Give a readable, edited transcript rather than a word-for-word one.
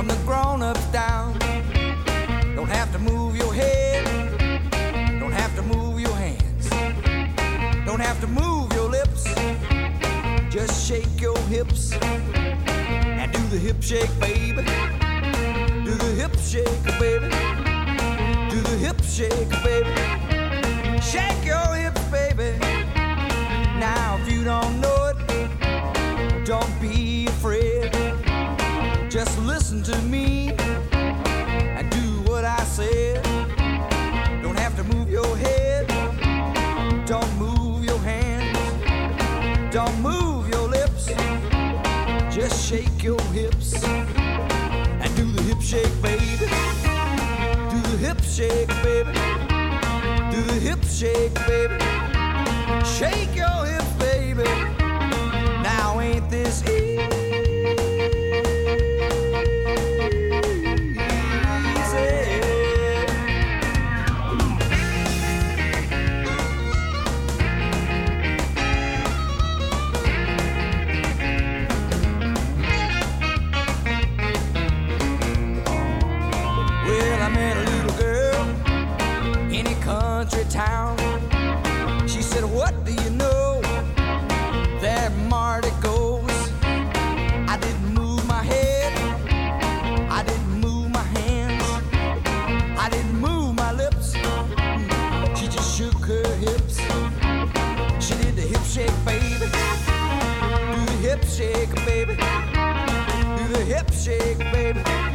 from the grown-ups down. Don't have to move your head, don't have to move your hands, don't have to move your lips, just shake your hips. Now do the hip shake, baby. Do the hip shake, baby. Do the hip shake, baby. Shake your hips, baby. Now if you don't know it, don't be afraid. Just listen to me and do what I said. Don't have to move your head, don't move your hands, don't move your lips, just shake your hips and do the hip shake, baby. Do the hip shake, baby. Do the hip shake, baby. Shake your hips, baby. Now ain't this easy? Well, I met a little girl in a country town. She said, what do you know? There Marty goes. I didn't move my head, I didn't move my hands, I didn't move my lips. She just shook her hips. She did the hip shake, baby. Do the hip shake, baby. Do the hip shake, baby.